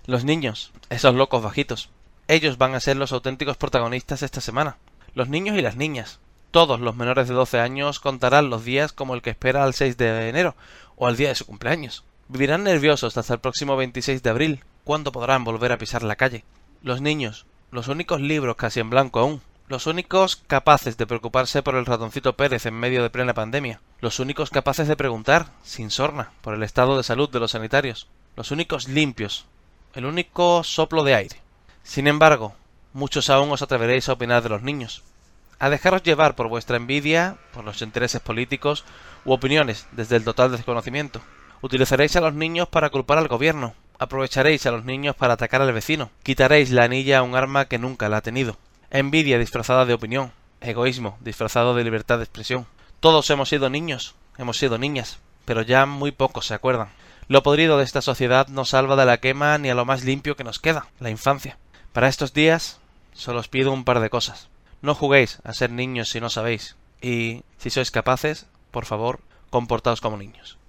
Los niños, esos locos bajitos. Ellos van a ser los auténticos protagonistas esta semana. Los niños y las niñas. Todos los menores de 12 años contarán los días como el que espera al 6 de enero o al día de su cumpleaños. Vivirán nerviosos hasta el próximo 26 de abril, cuando podrán volver a pisar la calle. Los niños, los únicos libros casi en blanco aún. Los únicos capaces de preocuparse por el ratoncito Pérez en medio de plena pandemia. Los únicos capaces de preguntar, sin sorna, por el estado de salud de los sanitarios. Los únicos limpios. El único soplo de aire. Sin embargo, muchos aún os atreveréis a opinar de los niños. A dejaros llevar por vuestra envidia, por los intereses políticos u opiniones desde el total desconocimiento. Utilizaréis a los niños para culpar al gobierno. Aprovecharéis a los niños para atacar al vecino. Quitaréis la anilla a un arma que nunca la ha tenido. Envidia disfrazada de opinión. Egoísmo disfrazado de libertad de expresión. Todos hemos sido niños, hemos sido niñas, pero ya muy pocos se acuerdan. Lo podrido de esta sociedad no salva de la quema ni a lo más limpio que nos queda, la infancia. Para estos días, solo os pido un par de cosas. No juguéis a ser niños si no sabéis. Y, si sois capaces, por favor, comportaos como niños.